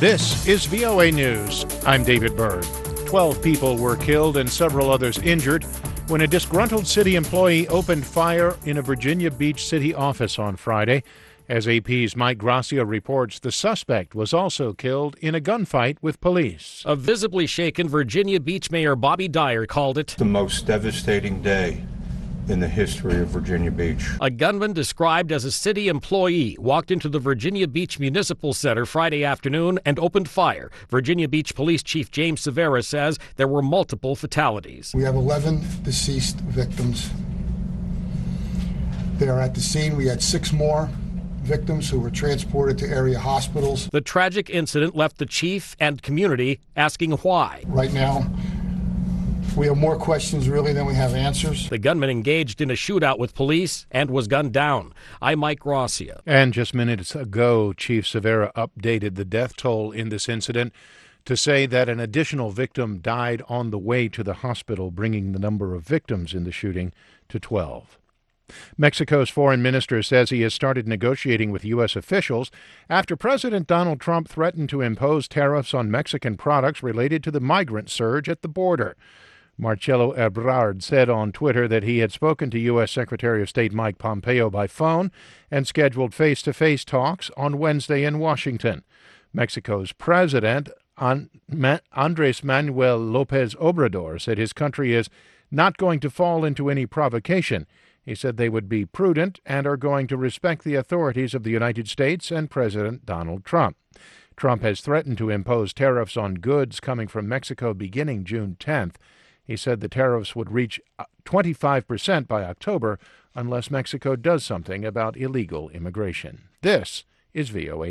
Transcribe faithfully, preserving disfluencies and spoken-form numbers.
This is V O A News. I'm David Byrd. Twelve people were killed and several others injured when a disgruntled city employee opened fire in a Virginia Beach city office on Friday. As A P's Mike Gracia reports, the suspect was also killed in a gunfight with police. A visibly shaken Virginia Beach Mayor Bobby Dyer called it the most devastating day in the history of Virginia Beach. A gunman described as a city employee walked into the Virginia Beach Municipal Center Friday afternoon and opened fire. Virginia Beach Police Chief James Severa says there were multiple fatalities. We have eleven deceased victims. They are at the scene. We had six more victims who were transported to area hospitals. The tragic incident left the chief and community asking why. Right now, we have more questions really than we have answers. The gunman engaged in a shootout with police and was gunned down. I'm Mike Gracia. And just minutes ago, Chief Severa updated the death toll in this incident to say that an additional victim died on the way to the hospital, bringing the number of victims in the shooting to twelve. Mexico's foreign minister says he has started negotiating with U S officials after President Donald Trump threatened to impose tariffs on Mexican products related to the migrant surge at the border. Marcelo Ebrard said on Twitter that he had spoken to U S Secretary of State Mike Pompeo by phone and scheduled face-to-face talks on Wednesday in Washington. Mexico's president, Andrés Manuel López Obrador, said his country is not going to fall into any provocation. He said they would be prudent and are going to respect the authorities of the United States and President Donald Trump. Trump has threatened to impose tariffs on goods coming from Mexico beginning June tenth. He said the tariffs would reach twenty-five percent by October unless Mexico does something about illegal immigration. This is V O A.